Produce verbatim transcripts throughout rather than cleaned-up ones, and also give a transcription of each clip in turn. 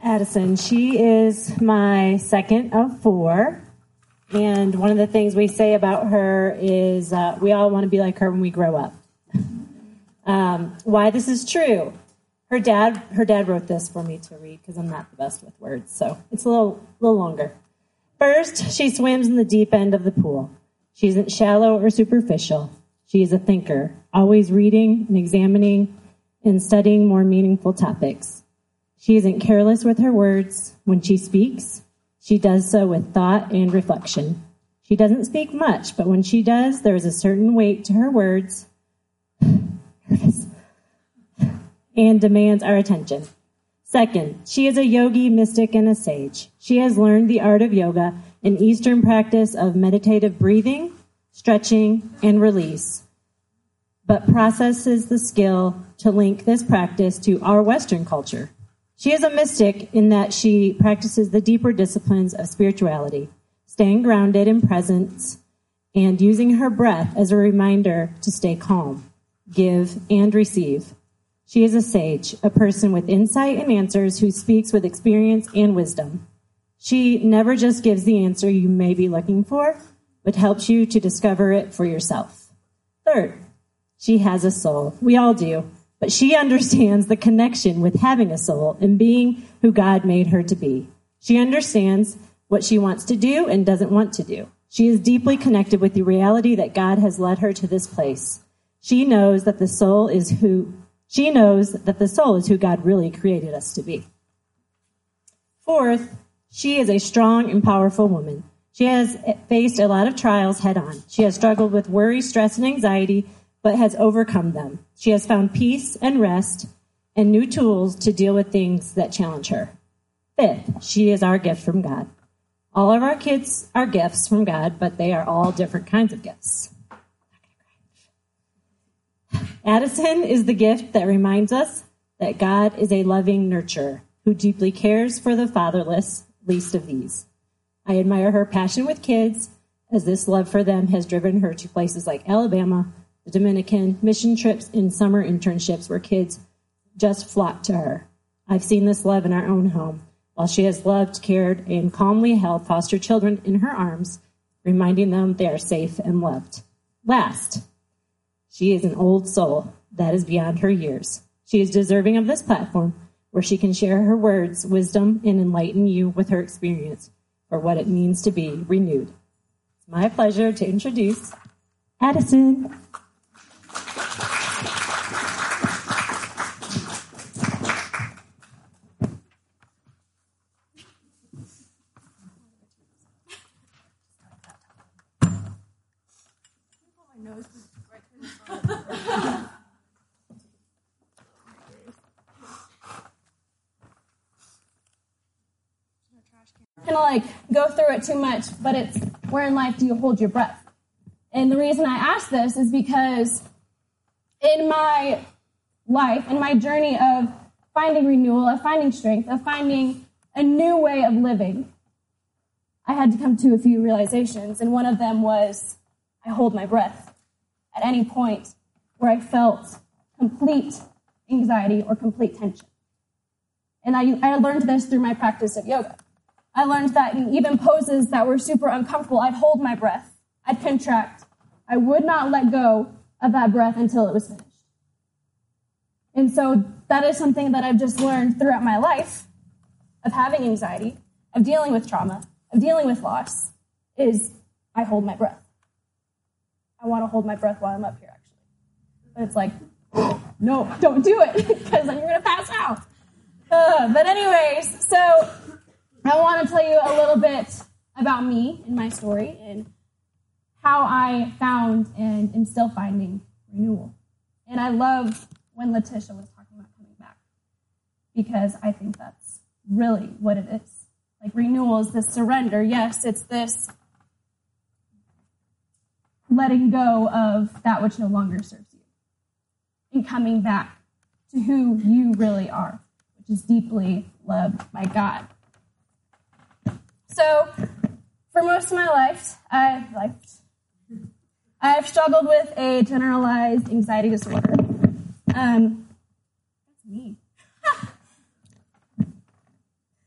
Addison. She is my second of four. And one of the things we say about her is uh, we all want to be like her when we grow up. Um, why this is true. Her dad her dad wrote this for me to read because I'm not the best with words, so it's a little, little longer. First, she swims in the deep end of the pool. She isn't shallow or superficial. She is a thinker, always reading and examining and studying more meaningful topics. She isn't careless with her words. When she speaks, she does so with thought and reflection. She doesn't speak much, but when she does, there is a certain weight to her words and demands our attention. Second, she is a yogi, mystic, and a sage. She has learned the art of yoga, an Eastern practice of meditative breathing, stretching, and release, but processes the skill to link this practice to our Western culture. She is a mystic in that she practices the deeper disciplines of spirituality, staying grounded in presence and using her breath as a reminder to stay calm, give, and receive. She is a sage, a person with insight and answers who speaks with experience and wisdom. She never just gives the answer you may be looking for, but helps you to discover it for yourself. Third, she has a soul. We all do. But she understands the connection with having a soul and being who God made her to be. She understands what she wants to do and doesn't want to do. She is deeply connected with the reality that God has led her to this place. She knows that the soul is who she knows that the soul is who God really created us to be. Fourth, she is a strong and powerful woman. She has faced a lot of trials head on. She has struggled with worry, stress, and anxiety, but has overcome them. She has found peace and rest and new tools to deal with things that challenge her. Fifth, she is our gift from God. All of our kids are gifts from God, but they are all different kinds of gifts. Addison is the gift that reminds us that God is a loving nurturer who deeply cares for the fatherless, least of these. I admire her passion with kids, as this love for them has driven her to places like Alabama, the Dominican, mission trips, and summer internships where kids just flock to her. I've seen this love in our own home, while she has loved, cared, and calmly held foster children in her arms, reminding them they are safe and loved. Last, she is an old soul that is beyond her years. She is deserving of this platform where she can share her words, wisdom, and enlighten you with her experience for what it means to be renewed. It's my pleasure to introduce Addison. Kind of like go through it too much, but it's where in life do you hold your breath? And the reason I ask this is because in my life, in my journey of finding renewal, of finding strength, of finding a new way of living, I had to come to a few realizations, and one of them was I hold my breath at any point where I felt complete anxiety or complete tension. And I, I learned this through my practice of yoga. I learned that in even poses that were super uncomfortable, I'd hold my breath, I'd contract. I would not let go of that breath until it was finished. And so that is something that I've just learned throughout my life of having anxiety, of dealing with trauma, of dealing with loss, is I hold my breath. I want to hold my breath while I'm up here, actually. But it's like, no, don't do it, because then you're going to pass out. Uh, but anyways, so I want to tell you a little bit about me and my story and how I found and am still finding renewal. And I love when Letitia was talking about coming back, because I think that's really what it is. Like, renewal is this surrender. Yes, it's this letting go of that which no longer serves you and coming back to who you really are, which is deeply loved by God. So, for most of my life, I've, life, I've struggled with a generalized anxiety disorder. Um, that's me.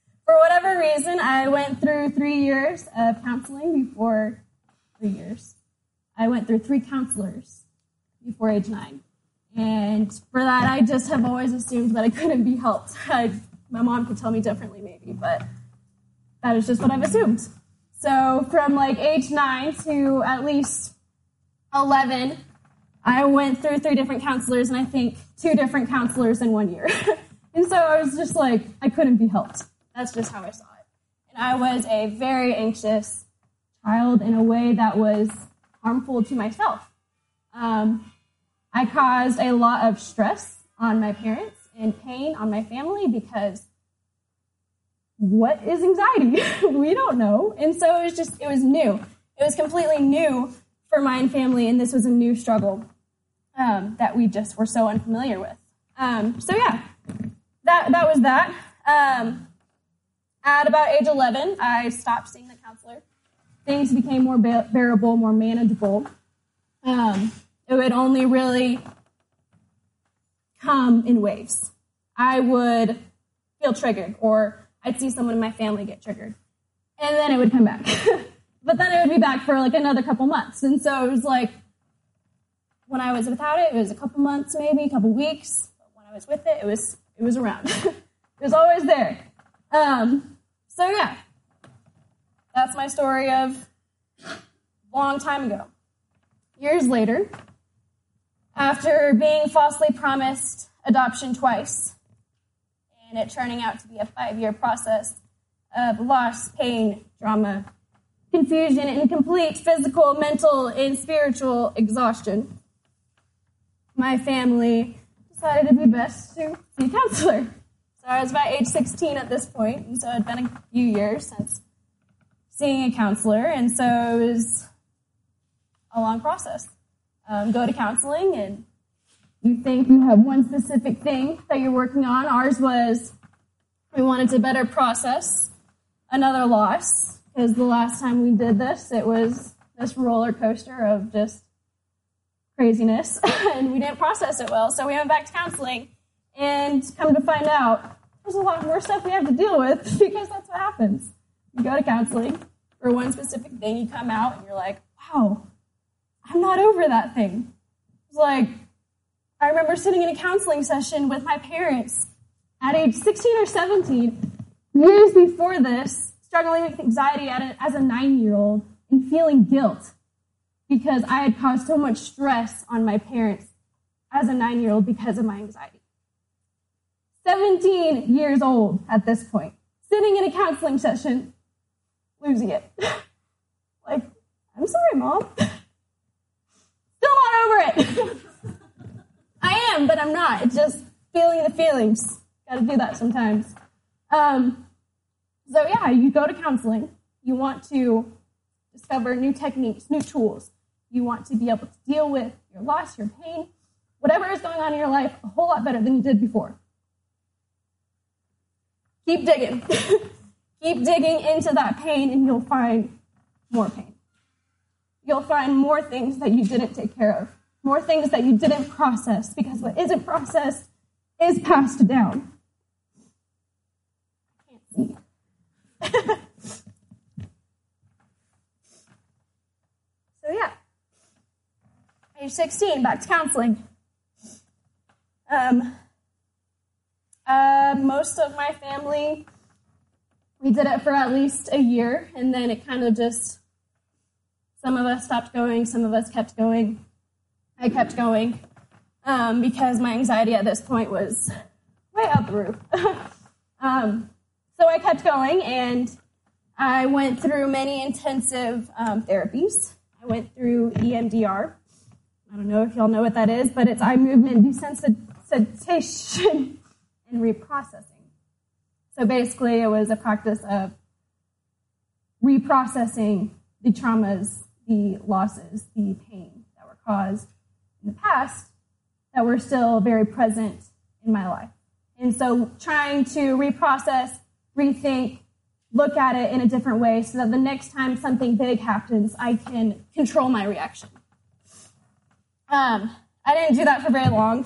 whatever reason, I went through three years of counseling before, three years. I went through three counselors before age nine. And for that, I just have always assumed that I couldn't be helped. I, my mom could tell me differently maybe, but that is just what I've assumed. So from like age nine to at least eleven, I went through three different counselors, and I think two different counselors in one year. And so I was just like, I couldn't be helped. That's just how I saw it. And I was a very anxious child in a way that was harmful to myself. Um, I caused a lot of stress on my parents and pain on my family because what is anxiety? We don't know. And so it was just, it was new. It was completely new for my family, and this was a new struggle um, that we just were so unfamiliar with. Um, so yeah, that that was that. Um, at about age eleven, I stopped seeing the counselor. Things became more ba- bearable, more manageable. Um, it would only really come in waves. I would feel triggered, or I'd see someone in my family get triggered, and then it would come back. But then it would be back for like another couple months. And so it was like, when I was without it, it was a couple months, maybe a couple weeks. But when I was with it, it was it was around. It was always there. Um, so yeah, that's my story of a long time ago. Years later, after being falsely promised adoption twice, and it turning out to be a five-year process of loss, pain, drama, confusion, and complete physical, mental, and spiritual exhaustion, my family decided it'd be best to see a counselor. So I was about age sixteen at this point, and so it had been a few years since seeing a counselor, and so it was a long process. Um, go to counseling, and you think you have one specific thing that you're working on. Ours was we wanted to better process another loss, because the last time we did this, it was this roller coaster of just craziness, and we didn't process it well. So we went back to counseling, and come to find out, there's a lot more stuff we have to deal with, because that's what happens. You go to counseling for one specific thing, you come out, and you're like, wow, I'm not over that thing. It's like, I remember sitting in a counseling session with my parents at age sixteen or seventeen, years before this, struggling with anxiety at a, as a nine-year-old and feeling guilt because I had caused so much stress on my parents as a nine-year-old because of my anxiety. seventeen years old at this point, sitting in a counseling session, losing it. Like, I'm sorry, Mom. Still not over it. I am, but I'm not. It's just feeling the feelings. Got to do that sometimes. Um, so yeah, you go to counseling. You want to discover new techniques, new tools. You want to be able to deal with your loss, your pain, whatever is going on in your life a whole lot better than you did before. Keep digging. Keep digging into that pain, and you'll find more pain. You'll find more things that you didn't take care of, more things that you didn't process, because what isn't processed is passed down. I can't see. So yeah, age sixteen, back to counseling. Um, uh, most of my family, we did it for at least a year, and then it kind of just, some of us stopped going, some of us kept going. I kept going um, because my anxiety at this point was way out the roof. um, so I kept going, and I went through many intensive um, therapies. I went through E M D R. I don't know if y'all know what that is, but it's eye movement desensitization and reprocessing. So basically, it was a practice of reprocessing the traumas, the losses, the pain that were caused in the past that were still very present in my life. And so trying to reprocess, rethink, look at it in a different way so that the next time something big happens, I can control my reaction. Um, I didn't do that for very long.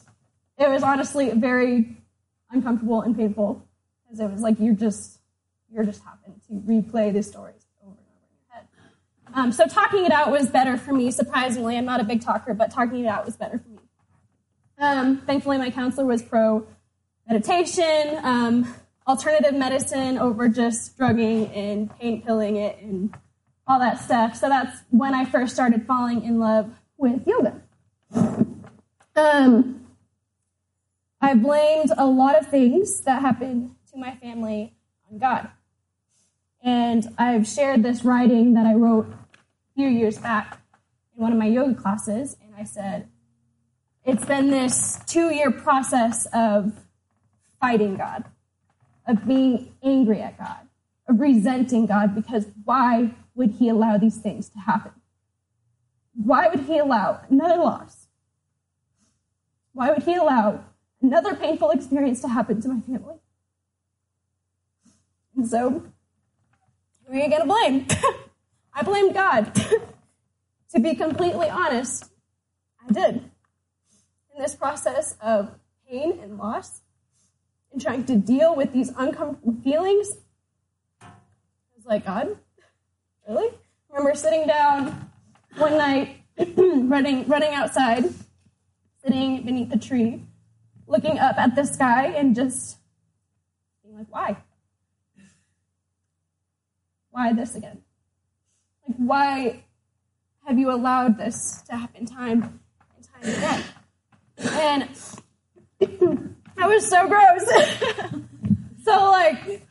It was honestly very uncomfortable and painful, because it was like you're just, you're just having to replay the stories over and over in your head. Um, so talking it out was better for me, surprisingly. I'm not a big talker, but talking it out was better for me. Um, thankfully, my counselor was pro-meditation, um, alternative medicine over just drugging and pain pilling it and all that stuff. So that's when I first started falling in love with yoga. Um, I blamed a lot of things that happened to my family on God. And I've shared this writing that I wrote a few years back in one of my yoga classes, and I said, it's been this two-year process of fighting God, of being angry at God, of resenting God, because why would he allow these things to happen? Why would he allow another loss? Why would he allow another painful experience to happen to my family? And so, who are you going to blame? I blamed God. To be completely honest, I did. In this process of pain and loss, and trying to deal with these uncomfortable feelings, I was like, God, really? I remember sitting down one night, running, running outside, sitting beneath a tree, looking up at the sky and just being like, why? Why this again? Like, why have you allowed this to happen time and time again? And that was so gross. So, like,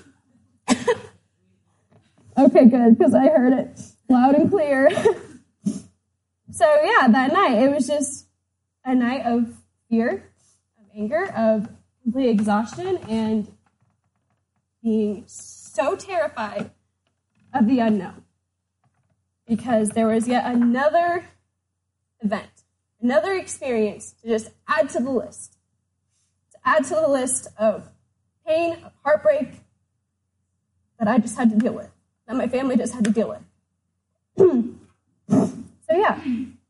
okay, good, because I heard it loud and clear. So, yeah, that night, it was just a night of fear, of anger, of complete exhaustion, and being so terrified of the unknown. Because there was yet another event, another experience to just add to the list. To add to the list of pain, of heartbreak that I just had to deal with, that my family just had to deal with. So yeah,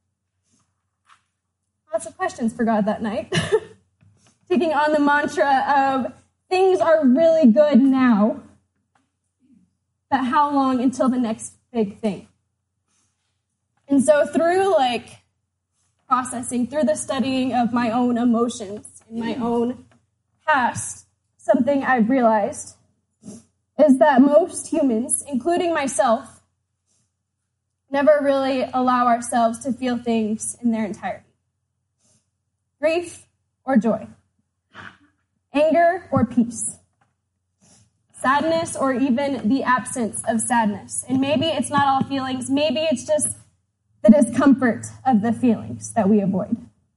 lots of questions for God that night. Taking on the mantra of things are really good now, but how long until the next big thing? And so through like processing, through the studying of my own emotions and my own past, something I've realized is that most humans, including myself, never really allow ourselves to feel things in their entirety. Grief or joy, anger or peace, sadness or even the absence of sadness. And maybe it's not all feelings, maybe it's just the discomfort of the feelings that we avoid.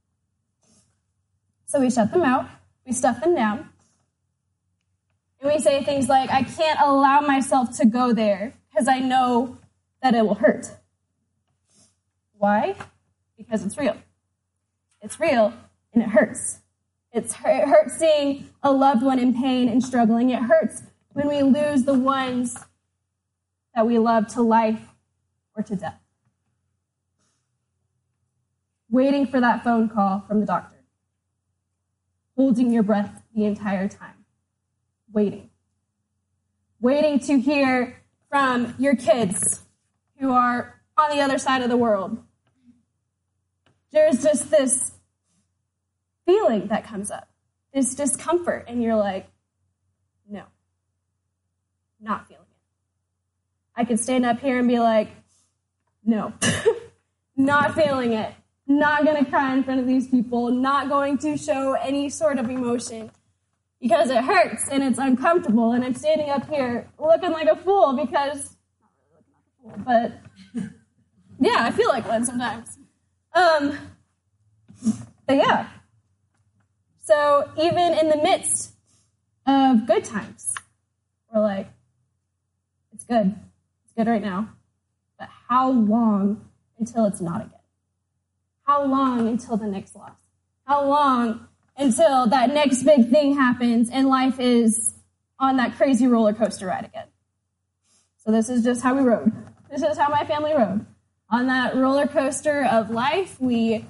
So we shut them out, we stuff them down, and we say things like, I can't allow myself to go there because I know that it will hurt. Why? Because it's real. It's real, and it hurts. It's, it hurts seeing a loved one in pain and struggling. It hurts when we lose the ones that we love to life or to death. Waiting for that phone call from the doctor. Holding your breath the entire time. Waiting. Waiting to hear from your kids who are on the other side of the world. There's just this feeling that comes up. This discomfort. And you're like, no. Not feeling it. I could stand up here and be like, no. Not feeling it. Not going to cry in front of these people, not going to show any sort of emotion because it hurts and it's uncomfortable. And I'm standing up here looking like a fool because, not really looking like a fool, but yeah, I feel like one sometimes. Um, but yeah. So even in the midst of good times, we're like, it's good. It's good right now. But how long until it's not again? How long until the next loss? How long until that next big thing happens and life is on that crazy roller coaster ride again? So this is just how we rode. This is how my family rode. On that roller coaster of life, we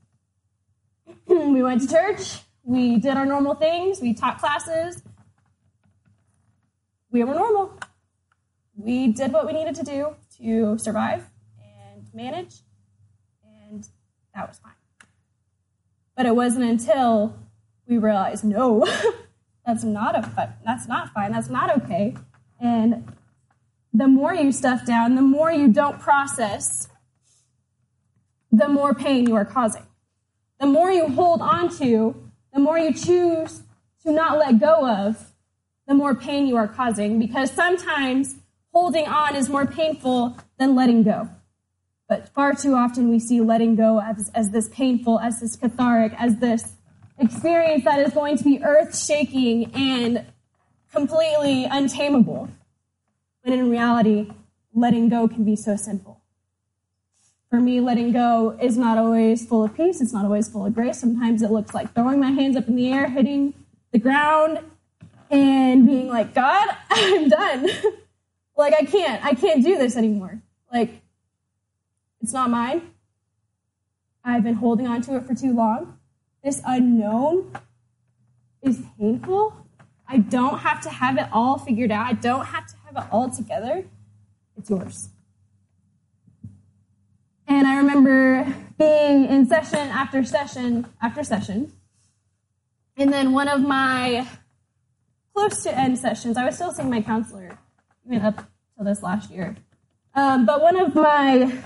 we went to church, we did our normal things, we taught classes, we were normal. We did what we needed to do to survive and manage, and that was fine. But it wasn't until we realized, no, that's not a that's not fine. That's not okay. And the more you stuff down, the more you don't process, the more pain you are causing. The more you hold on to, the more you choose to not let go of, the more pain you are causing. Because sometimes holding on is more painful than letting go. But far too often we see letting go as, as this painful, as this cathartic, as this experience that is going to be earth-shaking and completely untamable. When in reality, letting go can be so simple. For me, letting go is not always full of peace. It's not always full of grace. Sometimes it looks like throwing my hands up in the air, hitting the ground, and being like, God, I'm done. Like, I can't. I can't do this anymore. Like, it's not mine. I've been holding on to it for too long. This unknown is painful. I don't have to have it all figured out. I don't have to have it all together. It's yours. And I remember being in session after session after session. And then one of my close to end sessions, I was still seeing my counselor, even up till this last year. Um, but one of my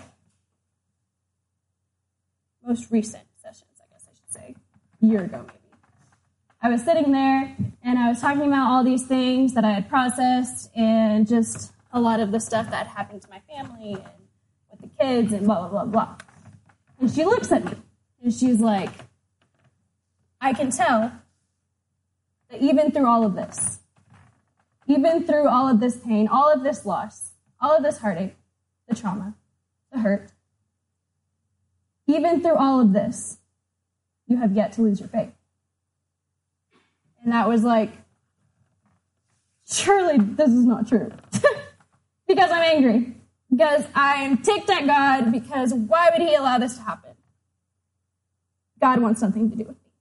most recent sessions, I guess I should say, a year ago maybe, I was sitting there and I was talking about all these things that I had processed and just a lot of the stuff that had happened to my family and with the kids and blah, blah, blah, blah. And she looks at me and she's like, I can tell that even through all of this, even through all of this pain, all of this loss, all of this heartache, the trauma, the hurt, even through all of this, you have yet to lose your faith. And that was like, surely this is not true. Because I'm angry. Because I'm ticked at God. Because why would he allow this to happen? God wants something to do with me.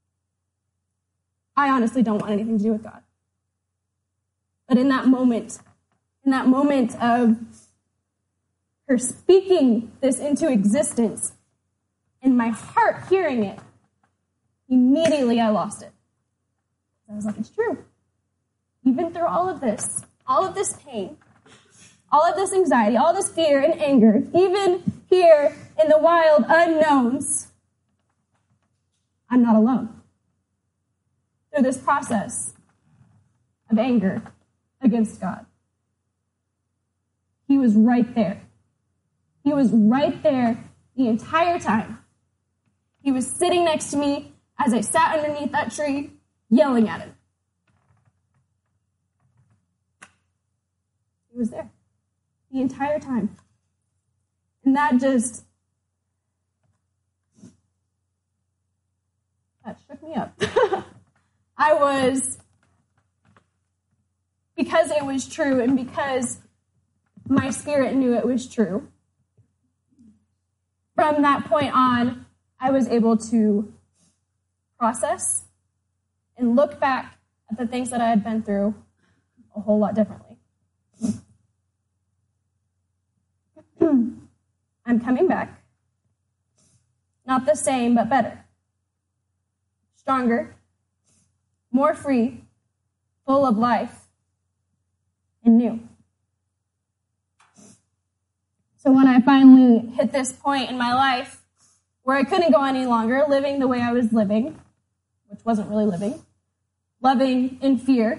I honestly don't want anything to do with God. But in that moment, in that moment of her speaking this into existence, and my heart hearing it, immediately I lost it. I was like, it's true. Even through all of this, all of this pain, all of this anxiety, all this fear and anger, even here in the wild unknowns, I'm not alone. Through this process of anger against God, he was right there. He was right there the entire time. He was sitting next to me as I sat underneath that tree, yelling at him. He was there the entire time. And that just, that shook me up. I was, because it was true and because my spirit knew it was true, from that point on, I was able to process and look back at the things that I had been through a whole lot differently. I'm coming back. Not the same, but better. Stronger, more free, full of life, and new. So when I finally hit this point in my life where I couldn't go any longer living the way I was living, which wasn't really living, loving in fear,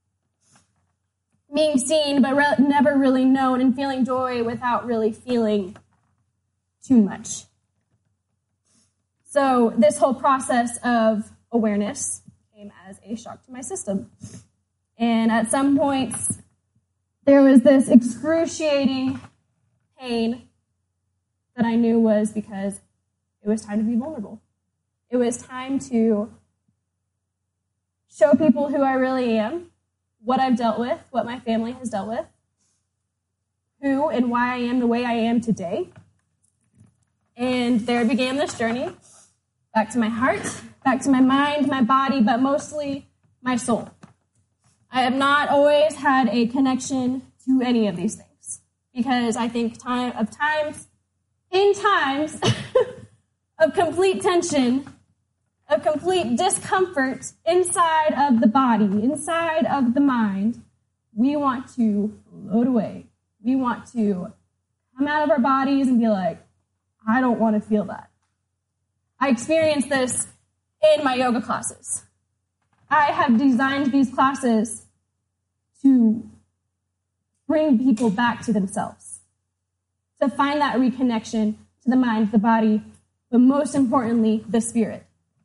being seen but re- never really known, and feeling joy without really feeling too much. So this whole process of awareness came as a shock to my system. And at some points, there was this excruciating pain that I knew was because it was time to be vulnerable. It was time to show people who I really am, what I've dealt with, what my family has dealt with, who and why I am the way I am today. And there began this journey back to my heart, back to my mind, my body, but mostly my soul. I have not always had a connection to any of these things because I think time of times, in times of complete tension, of complete discomfort inside of the body, inside of the mind, we want to float away. We want to come out of our bodies and be like, I don't want to feel that. I experienced this in my yoga classes. I have designed these classes to bring people back to themselves, to find that reconnection to the mind, the body, but most importantly, the spirit.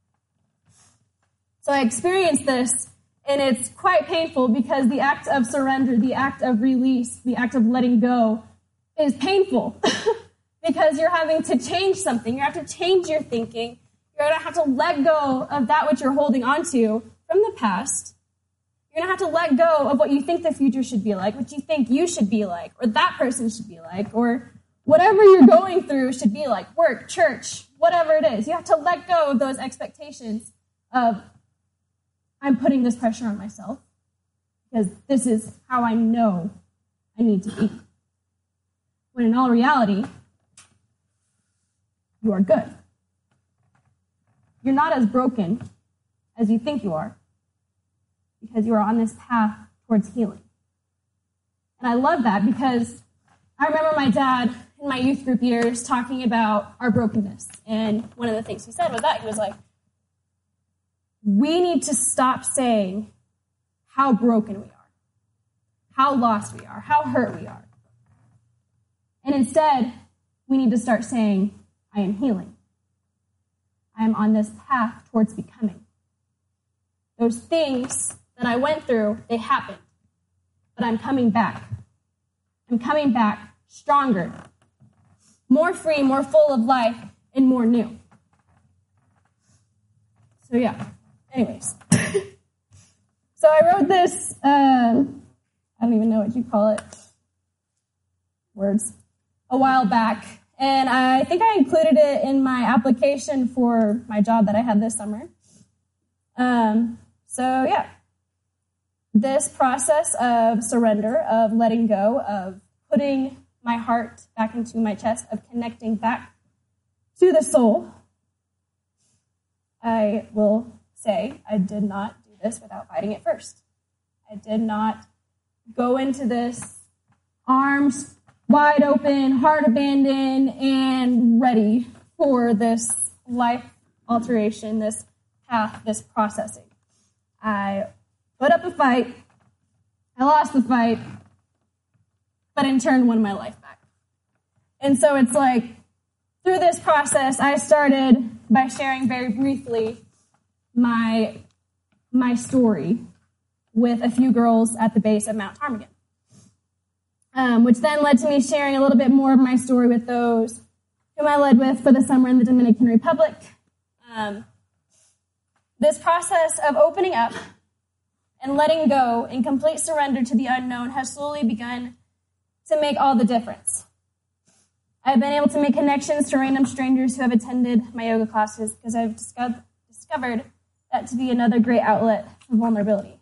So I experienced this, and it's quite painful because the act of surrender, the act of release, the act of letting go is painful because you're having to change something. You have to change your thinking. You're going to have to let go of that which you're holding on to from the past. You're going to have to let go of what you think the future should be like, what you think you should be like, or that person should be like, or whatever you're going through should be like, work, church, whatever it is. You have to let go of those expectations of, I'm putting this pressure on myself because this is how I know I need to be. When in all reality, you are good. You're not as broken as you think you are because you are on this path towards healing. And I love that because I remember my dad in my youth group years talking about our brokenness. And one of the things he said was that he was like, we need to stop saying how broken we are, how lost we are, how hurt we are. And instead, we need to start saying, I am healing. I am on this path towards becoming. Those things that I went through, they happened. But I'm coming back. I'm coming back stronger, more free, more full of life, and more new. So yeah. Anyways, so I wrote this, um, I don't even know what you call it, words, a while back, and I think I included it in my application for my job that I had this summer. Um, so yeah, this process of surrender, of letting go, of putting my heart back into my chest, of connecting back to the soul, I will say I did not do this without fighting it first. I did not go into this arms wide open, heart abandoned, and ready for this life alteration, this path, this processing. I put up a fight. I lost the fight, but in turn won my life back. And so it's like, through this process, I started by sharing very briefly my my story with a few girls at the base of Mount Ptarmigan, um, which then led to me sharing a little bit more of my story with those whom I led with for the summer in the Dominican Republic. Um, this process of opening up and letting go in complete surrender to the unknown has slowly begun to make all the difference. I've been able to make connections to random strangers who have attended my yoga classes because I've discovered discovered that to be another great outlet for vulnerability.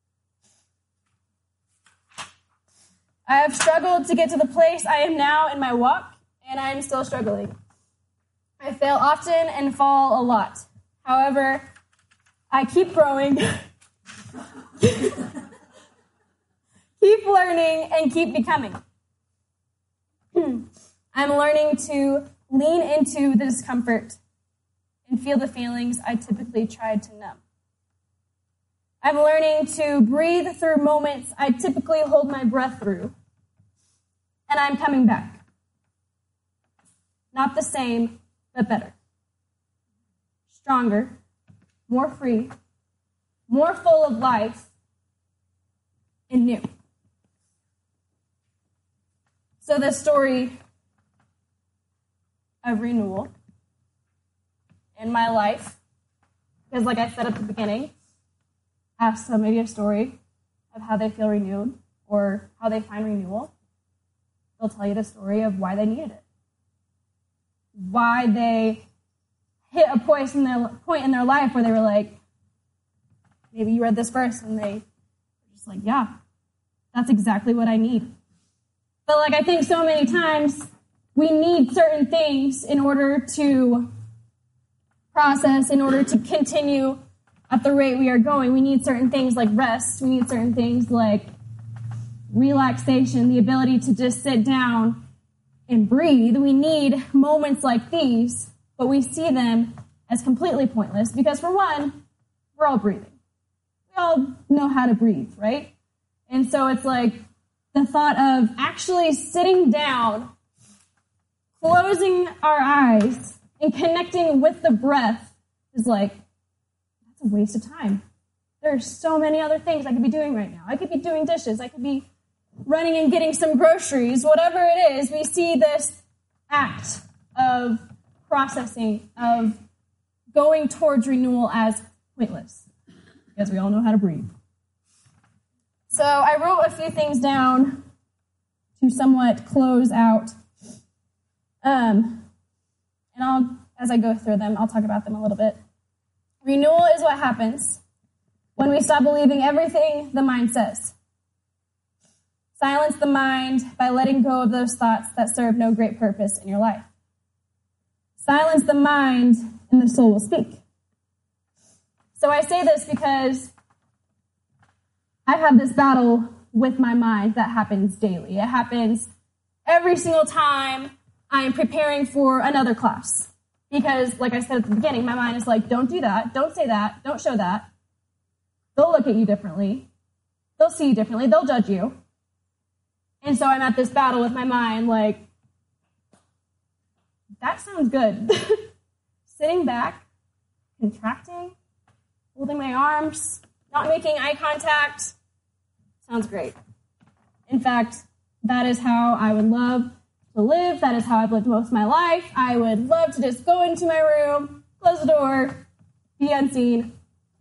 I have struggled to get to the place I am now in my walk, and I am still struggling. I fail often and fall a lot. However, I keep growing, keep learning, and keep becoming. I'm learning to lean into the discomfort and feel the feelings I typically tried to numb. I'm learning to breathe through moments I typically hold my breath through. And I'm coming back. Not the same, but better. Stronger, more free, more full of life, and new. So the story of renewal in my life, because like I said at the beginning, ask somebody a story of how they feel renewed or how they find renewal. They'll tell you the story of why they needed it, why they hit a point in their point in their life where they were like, maybe you read this verse and they were just like, yeah, that's exactly what I need. But like I think so many times we need certain things in order to process, in order to continue at the rate we are going. We need certain things like rest. We need certain things like relaxation, the ability to just sit down and breathe. We need moments like these, but we see them as completely pointless because, for one, we're all breathing. We all know how to breathe, right? And so it's like the thought of actually sitting down, closing our eyes, and connecting with the breath is like, that's a waste of time. There are so many other things I could be doing right now. I could be doing dishes. I could be running and getting some groceries. Whatever it is, we see this act of processing, of going towards renewal as pointless, because we all know how to breathe. So I wrote a few things down to somewhat close out. Um, and I'll, as I go through them, I'll talk about them a little bit. Renewal is what happens when we stop believing everything the mind says. Silence the mind by letting go of those thoughts that serve no great purpose in your life. Silence the mind and the soul will speak. So I say this because I have this battle with my mind that happens daily. It happens every single time I am preparing for another class. Because, like I said at the beginning, my mind is like, don't do that, don't say that, don't show that. They'll look at you differently. They'll see you differently. They'll judge you. And so I'm at this battle with my mind, like, that sounds good. Sitting back, contracting, holding my arms, not making eye contact, sounds great. In fact, that is how I would love to live. That is how I've lived most of my life. I would love to just go into my room, close the door, be unseen.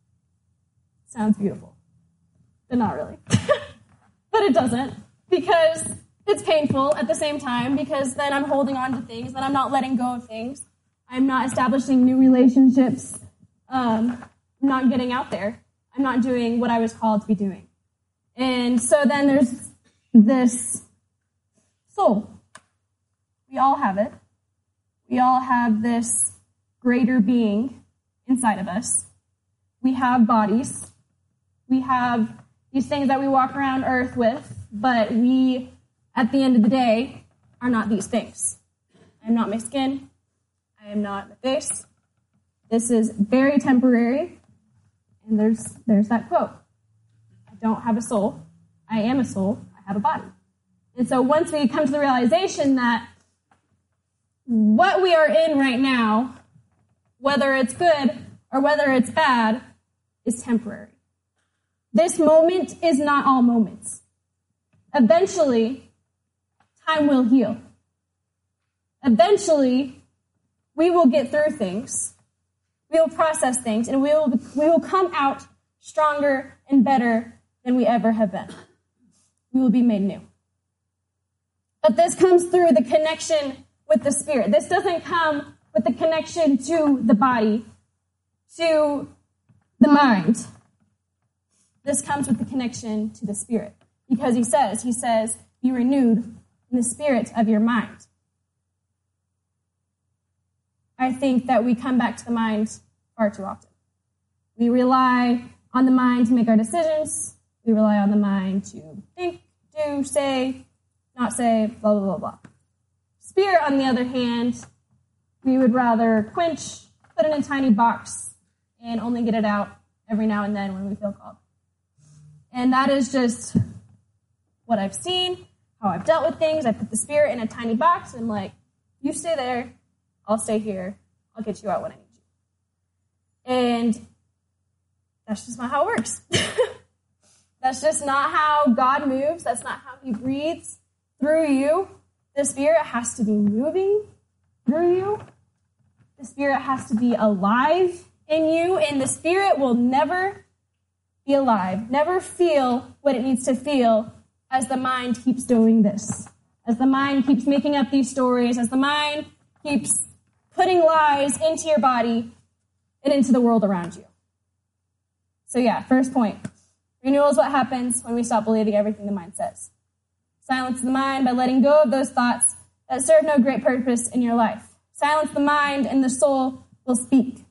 Sounds beautiful. But not really. But it doesn't, because it's painful at the same time, because then I'm holding on to things, then I'm not letting go of things. I'm not establishing new relationships. Um, I'm not getting out there. I'm not doing what I was called to be doing. And so then there's this soul. We all have it. We all have this greater being inside of us. We have bodies. We have these things that we walk around earth with, but we, at the end of the day, are not these things. I am not my skin. I am not my face. This is very temporary. And there's there's that quote. I don't have a soul. I am a soul. I have a body. And so once we come to the realization that what we are in right now, whether it's good or whether it's bad, is temporary. This moment is not all moments. Eventually, time will heal. Eventually, we will get through things. We will process things, and we will we will come out stronger and better than we ever have been. We will be made new. But this comes through the connection with the Spirit. This doesn't come with the connection to the body, to the mind. This comes with the connection to the Spirit. Because he says, he says, be renewed in the spirit of your mind. I think that we come back to the mind far too often. We rely on the mind to make our decisions. We rely on the mind to think, do, say, not say, blah, blah, blah, blah. Spirit, on the other hand, we would rather quench, put in a tiny box, and only get it out every now and then when we feel called. And that is just what I've seen, how I've dealt with things. I put the Spirit in a tiny box, and I'm like, you stay there, I'll stay here, I'll get you out when I need you. And that's just not how it works. That's just not how God moves. That's not how he breathes through you. The Spirit has to be moving through you. The Spirit has to be alive in you, and the Spirit will never be alive, never feel what it needs to feel as the mind keeps doing this, as the mind keeps making up these stories, as the mind keeps putting lies into your body and into the world around you. So yeah, first point, Renewal is what happens when we stop believing everything the mind says. Silence the mind by letting go of those thoughts that serve no great purpose in your life. Silence the mind and the soul will speak.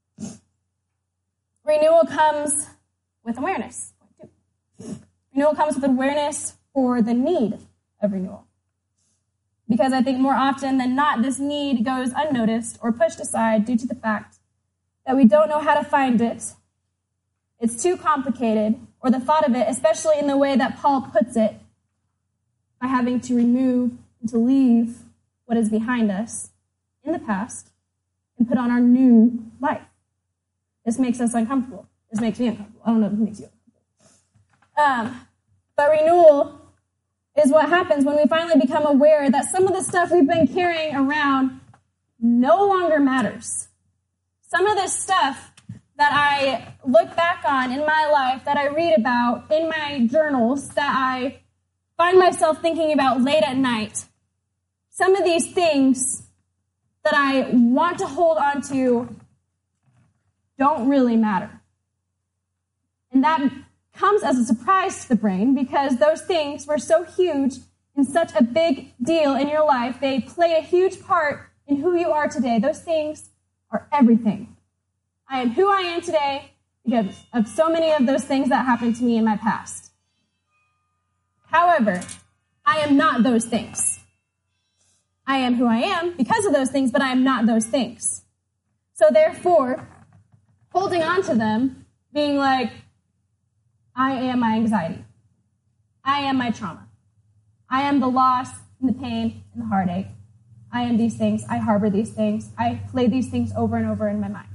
Renewal comes with awareness. Renewal comes with awareness for the need of renewal. Because I think more often than not, this need goes unnoticed or pushed aside due to the fact that we don't know how to find it. It's too complicated, or the thought of it, especially in the way that Paul puts it, by having to remove and to leave what is behind us in the past and put on our new life. This makes us uncomfortable. This makes me uncomfortable. I don't know if it makes you uncomfortable. Um, but renewal is what happens when we finally become aware that some of the stuff we've been carrying around no longer matters. Some of this stuff that I look back on in my life, that I read about in my journals, that I find myself thinking about late at night, some of these things that I want to hold on to don't really matter. And that comes as a surprise to the brain because those things were so huge and such a big deal in your life. They play a huge part in who you are today. Those things are everything. I am who I am today because of so many of those things that happened to me in my past. However, I am not those things. I am who I am because of those things, but I am not those things. So therefore, holding on to them, being like, I am my anxiety. I am my trauma. I am the loss and the pain and the heartache. I am these things. I harbor these things. I play these things over and over in my mind.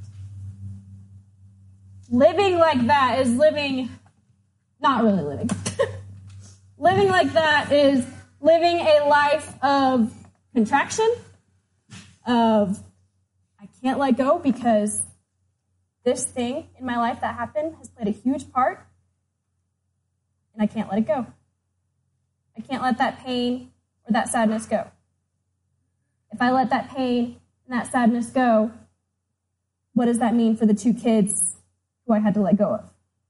Living like that is living, not really living. Living like that is living a life of contraction, of I can't let go because this thing in my life that happened has played a huge part, and I can't let it go. I can't let that pain or that sadness go. If I let that pain and that sadness go, what does that mean for the two kids who I had to let go of?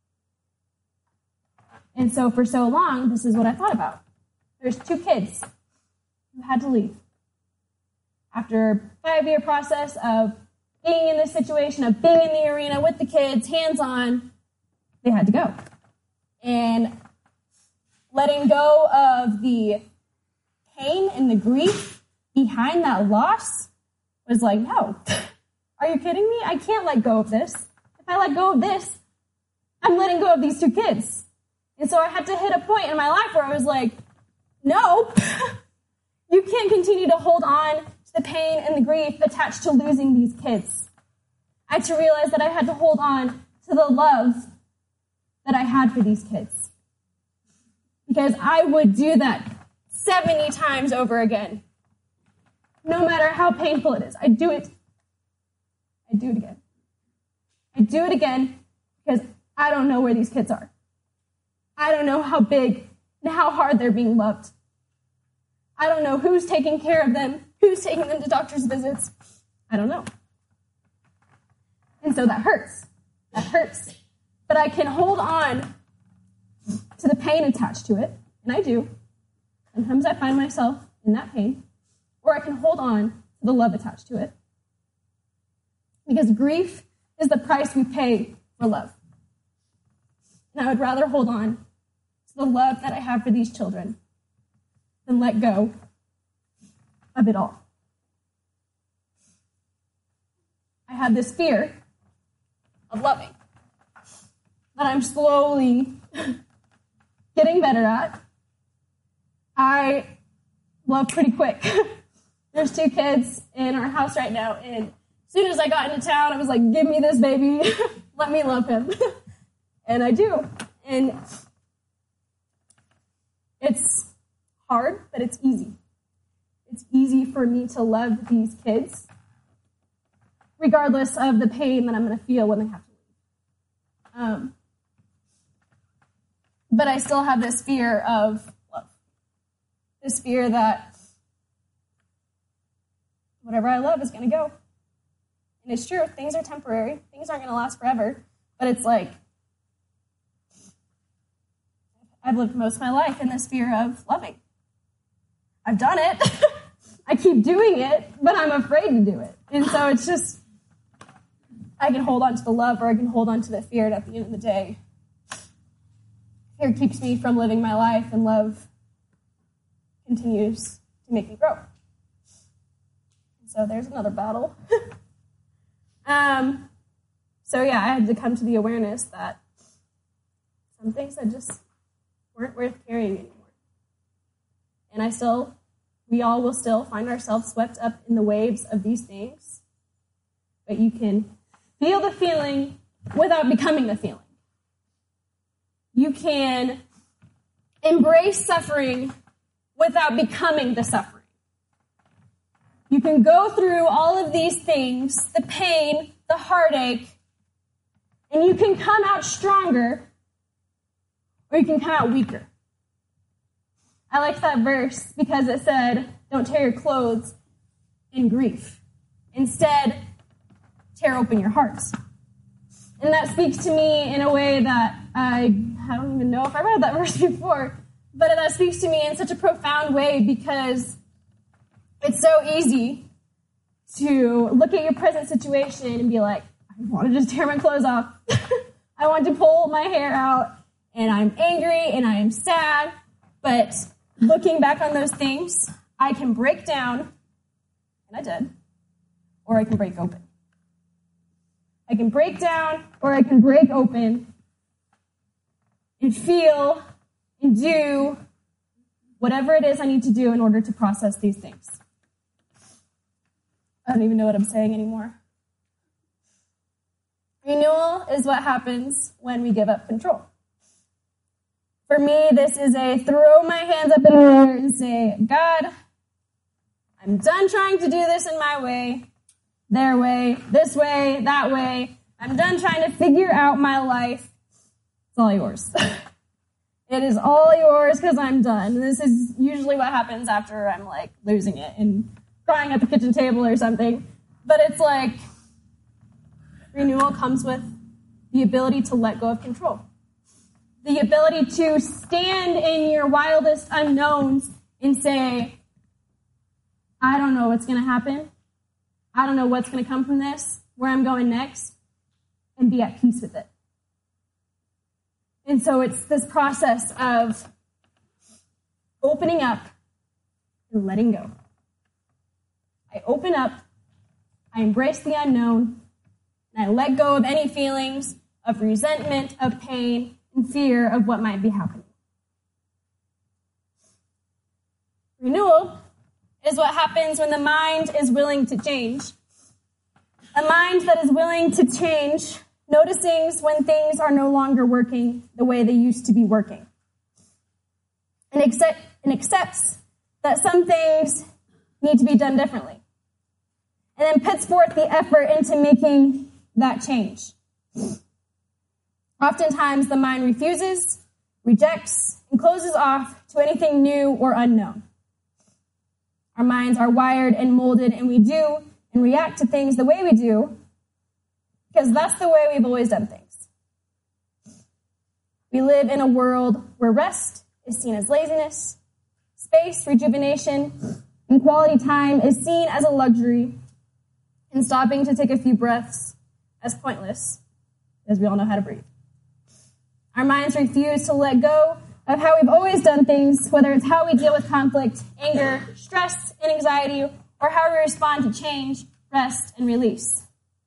And so for so long, this is what I thought about. There's two kids who had to leave. After a five-year process of being in this situation, of being in the arena with the kids, hands-on, they had to go. And letting go of the pain and the grief behind that loss was like, no. Are you kidding me? I can't let go of this. If I let go of this, I'm letting go of these two kids. And so I had to hit a point in my life where I was like, no, you can't continue to hold on to the pain and the grief attached to losing these kids. I had to realize that I had to hold on to the love that I had for these kids. Because I would do that seventy times over again. No matter how painful it is, I do it. I do it again. I do it again because I don't know where these kids are. I don't know how big and how hard they're being loved. I don't know who's taking care of them, who's taking them to doctor's visits. I don't know. And so that hurts. That hurts. But I can hold on to the pain attached to it, and I do. Sometimes I find myself in that pain, or I can hold on to the love attached to it. Because grief is the price we pay for love. And I would rather hold on to the love that I have for these children than let go of it all. I have this fear of loving that I'm slowly getting better at. I love pretty quick. There's two kids in our house right now, and as soon as I got into town, I was like, give me this baby. Let me love him. And I do. And it's hard, but it's easy. It's easy for me to love these kids, regardless of the pain that I'm going to feel when they have to leave. Um, but I still have this fear of love. This fear that whatever I love is going to go. And it's true, things are temporary. Things aren't going to last forever. But it's like, I've lived most of my life in this fear of loving. I've done it. I keep doing it, but I'm afraid to do it. And so it's just, I can hold on to the love or I can hold on to the fear, and at the end of the day, fear keeps me from living my life, and love continues to make me grow. And so there's another battle. um, so yeah, I had to come to the awareness that some things that just weren't worth carrying anymore. And I still, we all will still find ourselves swept up in the waves of these things. But you can feel the feeling without becoming the feeling. You can embrace suffering without becoming the suffering. You can go through all of these things, the pain, the heartache, and you can come out stronger, or you can come out weaker. I liked that verse because it said, don't tear your clothes in grief. Instead, tear open your hearts. And that speaks to me in a way that I, I don't even know if I read that verse before, but that speaks to me in such a profound way because it's so easy to look at your present situation and be like, I want to just tear my clothes off. I want to pull my hair out, and I'm angry, and I am sad. But looking back on those things, I can break down, and I did, or I can break open. I can break down, or I can break open and feel and do whatever it is I need to do in order to process these things. I don't even know what I'm saying anymore. Renewal is what happens when we give up control. For me, this is a throw my hands up in the air and say, God, I'm done trying to do this in my way, their way, this way, that way. I'm done trying to figure out my life. It's all yours. It is all yours because I'm done. This is usually what happens after I'm like losing it and crying at the kitchen table or something. But it's like renewal comes with the ability to let go of control. The ability to stand in your wildest unknowns and say, I don't know what's going to happen. I don't know what's going to come from this, where I'm going next, and be at peace with it. And so it's this process of opening up and letting go. I open up, I embrace the unknown, and I let go of any feelings of resentment, of pain, and fear of what might be happening. Renewal is what happens when the mind is willing to change. A mind that is willing to change, noticing when things are no longer working the way they used to be working. And, accept, and accepts that some things need to be done differently. And then puts forth the effort into making that change. Oftentimes, the mind refuses, rejects, and closes off to anything new or unknown. Our minds are wired and molded, and we do and react to things the way we do because that's the way we've always done things. We live in a world where rest is seen as laziness, space, rejuvenation, and quality time is seen as a luxury, and stopping to take a few breaths as pointless, because we all know how to breathe. Our minds refuse to let go of how we've always done things, whether it's how we deal with conflict, anger, stress, and anxiety, or how we respond to change, rest, and release.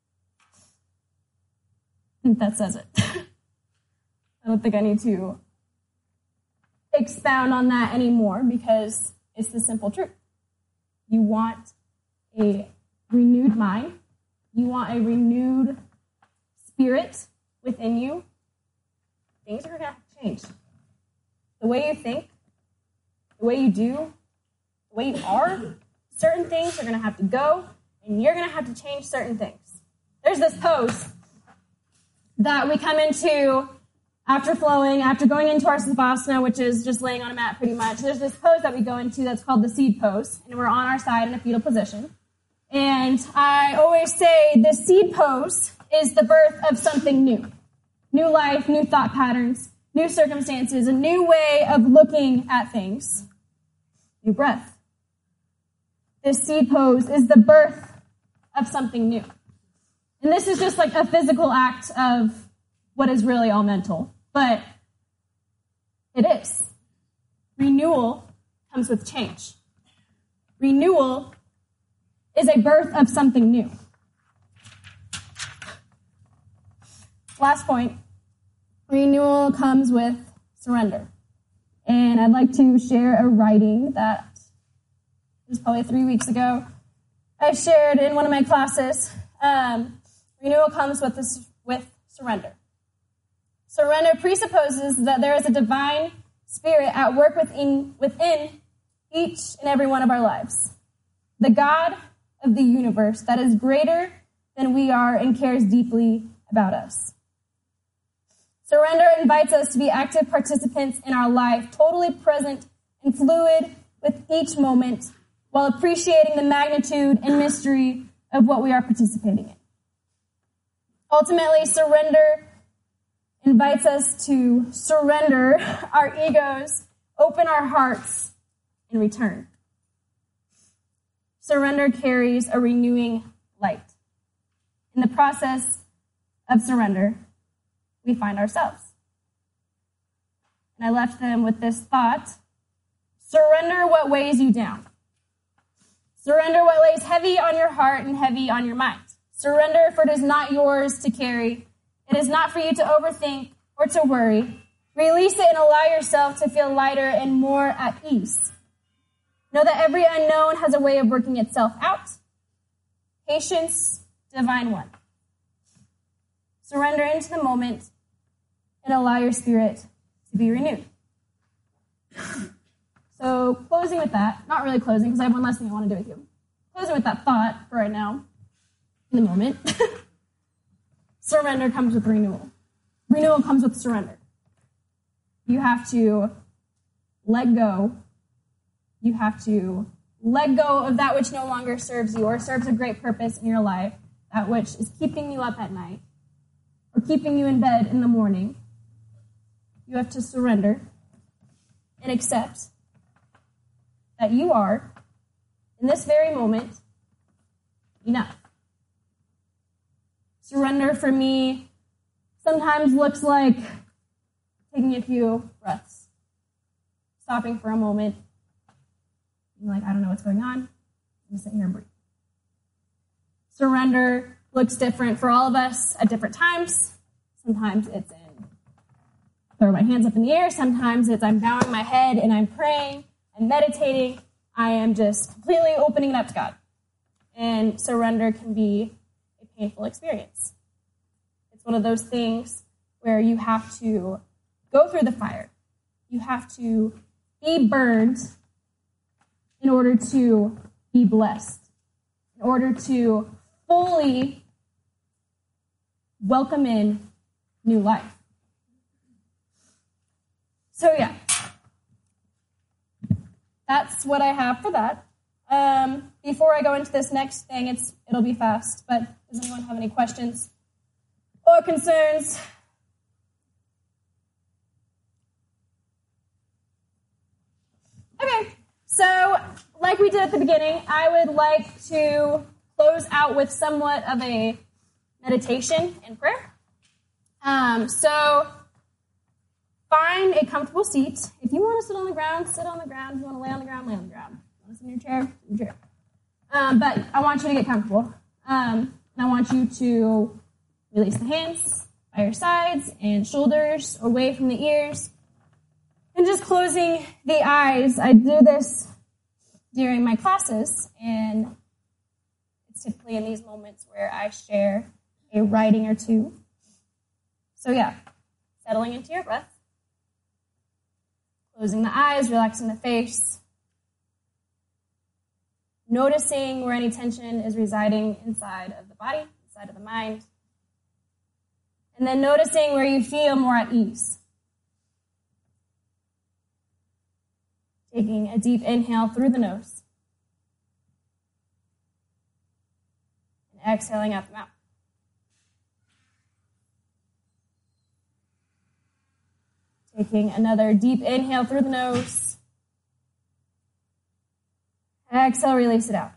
I think that says it. I don't think I need to expound on that anymore because it's the simple truth. You want a renewed mind. You want a renewed spirit within you. Things are going to have to change. The way you think, the way you do, the way you are, certain things are going to have to go, and you're going to have to change certain things. There's this pose that we come into after flowing, after going into our Savasana, which is just laying on a mat pretty much. There's this pose that we go into that's called the seed pose, and we're on our side in a fetal position. And I always say the seed pose is the birth of something new. New life, new thought patterns, new circumstances, a new way of looking at things, new breath. This seed pose is the birth of something new. And this is just like a physical act of what is really all mental, but it is. Renewal comes with change. Renewal is a birth of something new. Last point, renewal comes with surrender. And I'd like to share a writing that was probably three weeks ago. I shared in one of my classes. Um, renewal comes with this, with surrender. Surrender presupposes that there is a divine spirit at work within, within each and every one of our lives. The God of the universe that is greater than we are and cares deeply about us. Surrender invites us to be active participants in our life, totally present and fluid with each moment, while appreciating the magnitude and mystery of what we are participating in. Ultimately, surrender invites us to surrender our egos, open our hearts, and return. Surrender carries a renewing light. In the process of surrender, we find ourselves. And I left them with this thought: surrender what weighs you down. Surrender what lays heavy on your heart and heavy on your mind. Surrender, for it is not yours to carry. It is not for you to overthink or to worry. Release it and allow yourself to feel lighter and more at ease. Know that every unknown has a way of working itself out. Patience, divine one. Surrender into the moment and allow your spirit to be renewed. So closing with that, not really closing because I have one last thing I want to do with you. Closing with that thought for right now, in the moment. Surrender comes with renewal. Renewal comes with surrender. You have to let go. You have to let go of that which no longer serves you or serves a great purpose in your life, that which is keeping you up at night or keeping you in bed in the morning. You have to surrender and accept that you are, in this very moment, enough. Surrender for me sometimes looks like taking a few breaths, stopping for a moment, being like, I don't know what's going on. I'm going to sit here and breathe. Surrender looks different for all of us at different times. Sometimes it's in throw my hands up in the air. Sometimes it's I'm bowing my head and I'm praying. I'm meditating. I am just completely opening it up to God. And surrender can be a painful experience. It's one of those things where you have to go through the fire. You have to be burned in order to be blessed, in order to fully welcome in new life. So yeah, that's what I have for that. Um, before I go into this next thing, it's it'll be fast, but does anyone have any questions or concerns? Okay, so like we did at the beginning, I would like to close out with somewhat of a meditation and prayer. Um, so find a comfortable seat. If you want to sit on the ground, sit on the ground. If you want to lay on the ground, lay on the ground. If you want to sit in your chair, sit in your chair. Um, but I want you to get comfortable. Um, and I want you to release the hands by your sides and shoulders away from the ears. And just closing the eyes. I do this during my classes, and it's typically in these moments where I share a writing or two. So yeah, settling into your breath. Closing the eyes, relaxing the face. Noticing where any tension is residing inside of the body, inside of the mind. And then noticing where you feel more at ease. Taking a deep inhale through the nose. And exhaling out the mouth. Taking another deep inhale through the nose. Exhale, release it out.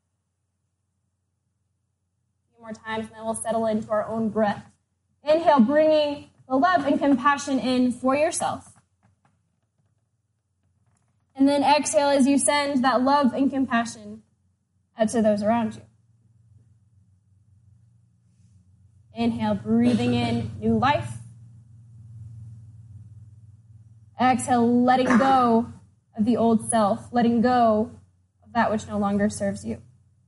A few more times, and then we'll settle into our own breath. Inhale, bringing the love and compassion in for yourself. And then exhale as you send that love and compassion out to those around you. Inhale, breathing in new life. Exhale, letting go of the old self, letting go of that which no longer serves you.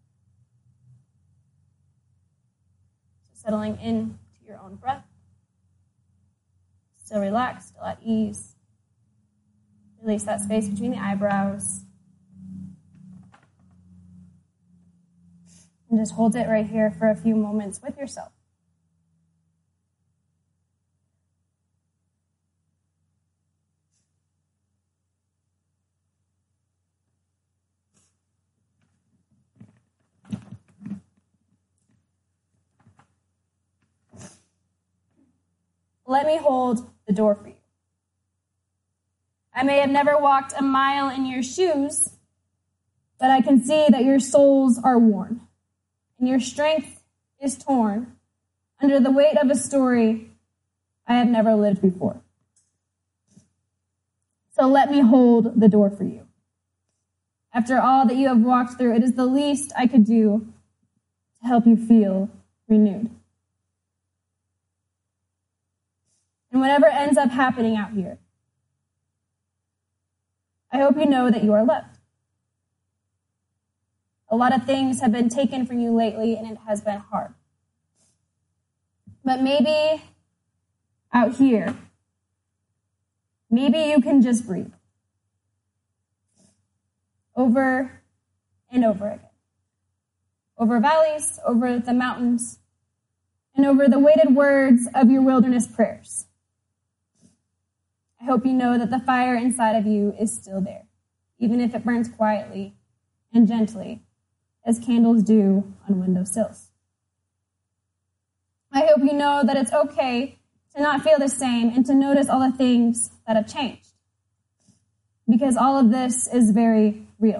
So settling into your own breath. Still relaxed, still at ease. Release that space between the eyebrows. And just hold it right here for a few moments with yourself. Let me hold the door for you. I may have never walked a mile in your shoes, but I can see that your soles are worn, and your strength is torn under the weight of a story I have never lived before. So let me hold the door for you. After all that you have walked through, it is the least I could do to help you feel renewed. And whatever ends up happening out here, I hope you know that you are loved. A lot of things have been taken from you lately, and it has been hard. But maybe out here, maybe you can just breathe. Over and over again. Over valleys, over the mountains, and over the weighted words of your wilderness prayers. I hope you know that the fire inside of you is still there, even if it burns quietly and gently, as candles do on windowsills. I hope you know that it's okay to not feel the same and to notice all the things that have changed, because all of this is very real.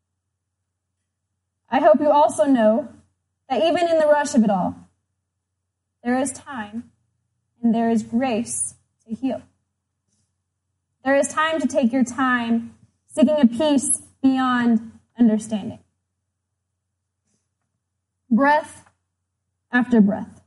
I hope you also know that even in the rush of it all, there is time and there is grace to heal. There is time to take your time, seeking a peace beyond understanding. Breath after breath.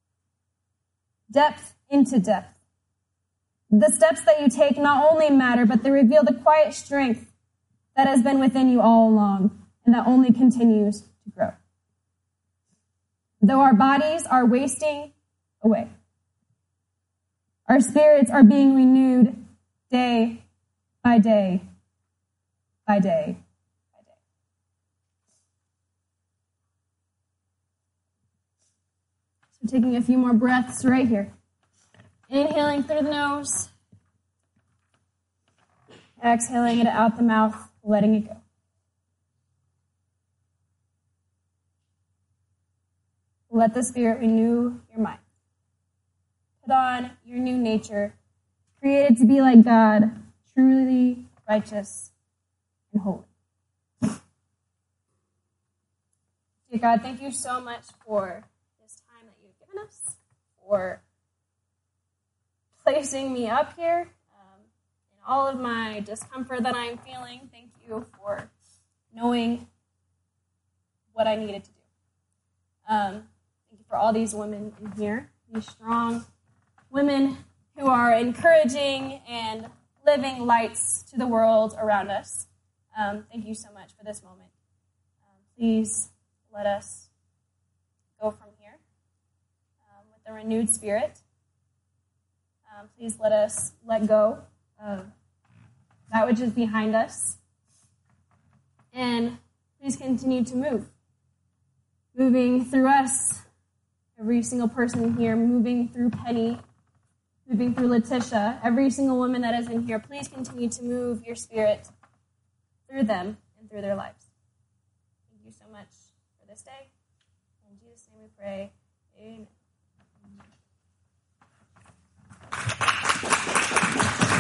Depth into depth. The steps that you take not only matter, but they reveal the quiet strength that has been within you all along and that only continues to grow. Though our bodies are wasting away, our spirits are being renewed day by day by day by day. So taking a few more breaths right here. Inhaling through the nose. Exhaling it out the mouth, letting it go. Let the Spirit renew your mind. Put on your new nature, created to be like God, truly righteous and holy. Dear God, thank you so much for this time that you've given us, for placing me up here um, in all of my discomfort that I'm feeling. Thank you for knowing what I needed to do. Um, thank you for all these women in here, these strong women who are encouraging and living lights to the world around us. Um, thank you so much for this moment. Um, please let us go from here um, with a renewed spirit. Um, please let us let go of that which is behind us. And please continue to move. Moving through us, every single person here, moving through Penny, moving through Letitia, every single woman that is in here, please continue to move your spirit through them and through their lives. Thank you so much for this day. In Jesus' name we pray. Amen.